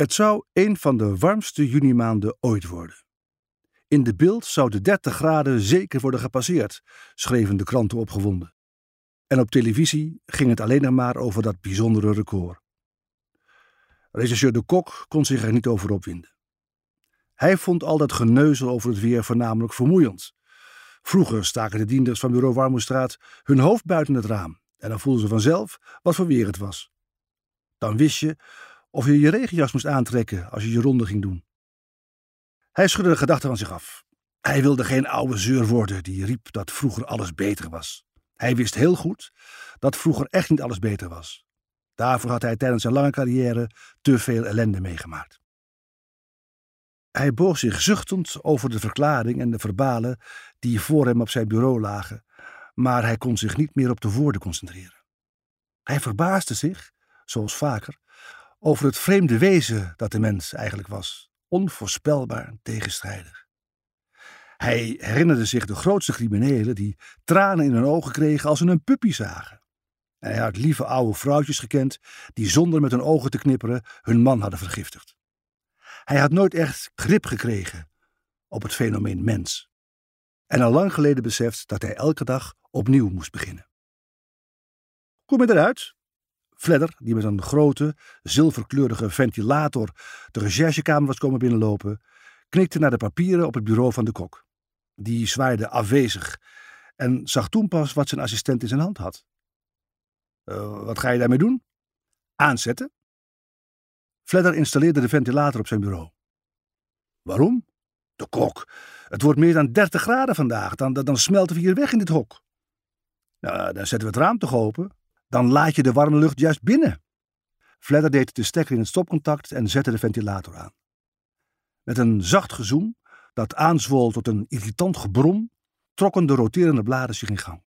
Het zou een van de warmste junimaanden ooit worden. In de Bild zou de 30 graden zeker worden gepasseerd, schreven de kranten opgewonden. En op televisie ging het alleen nog maar over dat bijzondere record. Regisseur De Kok kon zich er niet over opwinden. Hij vond al dat geneuzel over het weer voornamelijk vermoeiend. Vroeger staken de dienders van bureau Warmoestraat hun hoofd buiten het raam en dan voelden ze vanzelf wat voor weer het was. Dan wist je of je je regenjas moest aantrekken als je je ronde ging doen. Hij schudde de gedachten van zich af. Hij wilde geen oude zeur worden die riep dat vroeger alles beter was. Hij wist heel goed dat vroeger echt niet alles beter was. Daarvoor had hij tijdens zijn lange carrière te veel ellende meegemaakt. Hij boog zich zuchtend over de verklaring en de verbalen die voor hem op zijn bureau lagen, maar hij kon zich niet meer op de woorden concentreren. Hij verbaasde zich, zoals vaker, over het vreemde wezen dat de mens eigenlijk was, onvoorspelbaar en tegenstrijdig. Hij herinnerde zich de grootste criminelen die tranen in hun ogen kregen als ze een puppy zagen. En hij had lieve oude vrouwtjes gekend die zonder met hun ogen te knipperen hun man hadden vergiftigd. Hij had nooit echt grip gekregen op het fenomeen mens. En al lang geleden beseft dat hij elke dag opnieuw moest beginnen. Kom je eruit? Fledder, die met een grote, zilverkleurige ventilator de recherchekamer was komen binnenlopen, knikte naar de papieren op het bureau van de Kok. Die zwaaide afwezig en zag toen pas wat zijn assistent in zijn hand had. Wat ga je daarmee doen? Aanzetten. Fledder installeerde de ventilator op zijn bureau. Waarom? De Kok. Het wordt meer dan 30 graden vandaag. Dan smelten we hier weg in dit hok. Nou, dan zetten we het raam toch open. Dan laat je de warme lucht juist binnen. Fledder deed de stekker in het stopcontact en zette de ventilator aan. Met een zacht gezoem, dat aanzwol tot een irritant gebrom, trokken de roterende bladen zich in gang.